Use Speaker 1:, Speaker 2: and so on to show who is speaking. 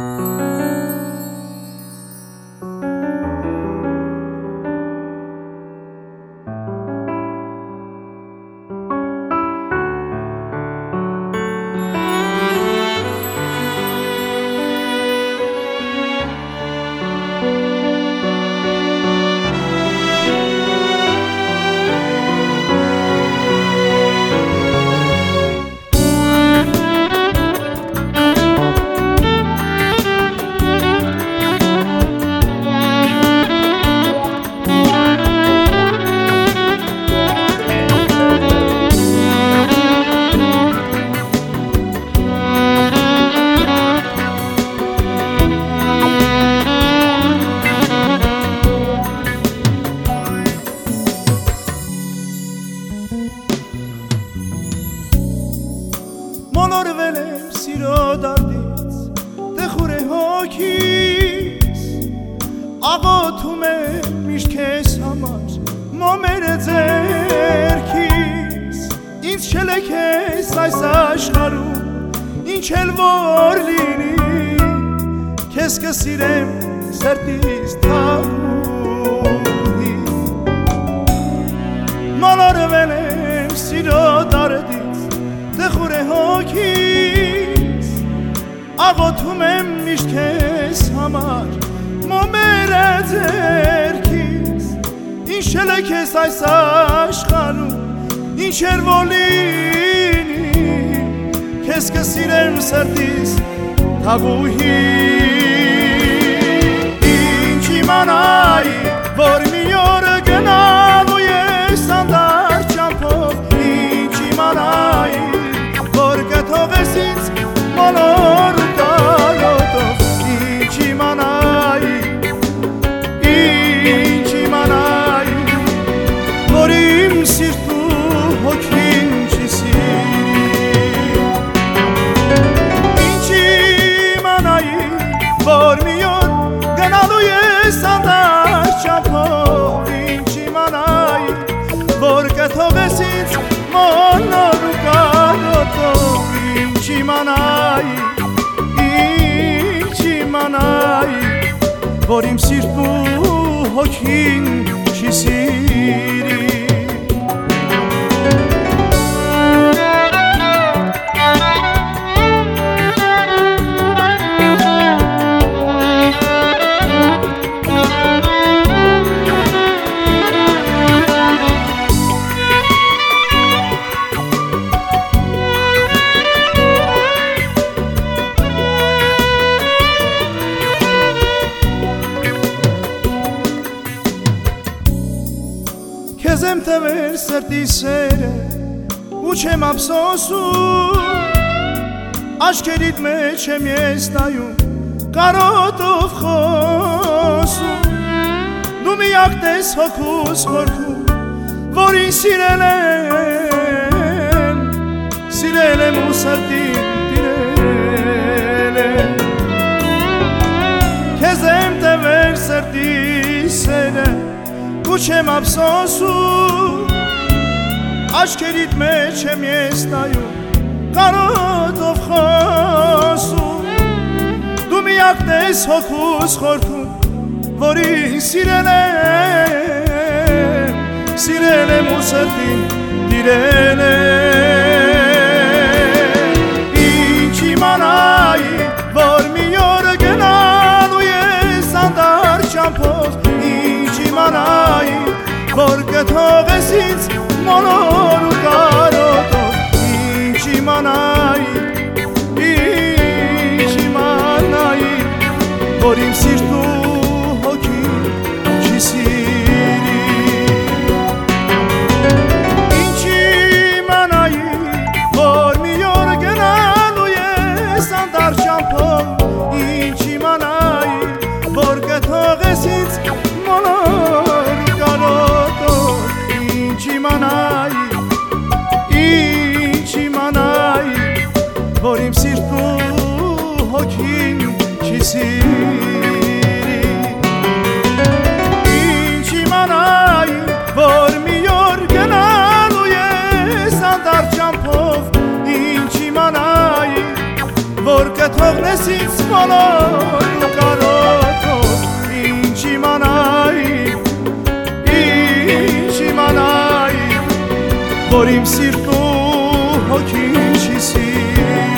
Speaker 1: Մոլորվել եմ սիրո դարդից, տխուր է հոգիս, աղոթում եմ միշտ քեզ համար, մոմերը ձեռքիս, ինձ չել է քեզ այս աշխարհում, ինչ էլ որ լինի, քեզ կսիրեմ սրտիս թաղուհի, մոլորվել եմ սիրո դարդից, տխուր է հոգիս, աղոթում եմ միշտ քեզ համար, մոմերը ձեռքիս, ինչ էլ է քեզ այս աշխարհում, ինչ էլ որ լինի, քեզ կսիրեմ սրտիս թաղուհի, ինչ իմանայի, որ մի օր գնալու ես անդար ճամփով, ինչ իմանայի, թողես ինձ մոլոր ու կարոտով, ինչ իմանայի, որ իմ սիրտ ու հոգին չի սիրի, ինչ իմանայի, որ մի օր գնալու ես անդար ճամփով, ինչ իմանայի, որ կթողես ինձ մոլոր ու կարոտով, ինչ իմանայի, որ իմ սիրտ ու հոգին չի սիրի, Քեզ եմ տվել սրտի սերը ու չեմ ափսոսում, աչքերիդ մեջ եմ ես նայում, կարոտով խոսում, դու միակ տես հոգուս խորքում, որին սիրել եմ ու սրտին տիրել եմ, քեզ եմ տվել սրտի սերը ու չեմ ափսոսում, աչքերիդ մեջ եմ ես նայում, կարոտով խոսում, դու միակ տես հոգուս խորքում, որին սիրել եմ ու սրտին տիրել եմ, ինչ իմանայի, որ մի օր գնալու ես անդար ճամփով, ինչ իմանայի, որ կթողես ինձ մոլոր ու կարոտով, ինչ իմանայի, որ իմ սիրտ ու հոգին չի սիրի, ինչ իմանայի, որ մի օր գնալու ես անդար ճամփով, ինչ իմանայի, որ կթողես ինձ մոլոր ու կարոտով, ինչ իմանայի, որ իմ սիրտ ու հոգին չի սիրի, ինչ իմանայի, որ մի օր գնալու ես անդար ճամփով, ինչ իմանայի, որ Որքը թողնես ինձ բոլոր ու կարոտո Ինչ իմանայի Որ իմ սիրտ ու հոգին չի սիրտ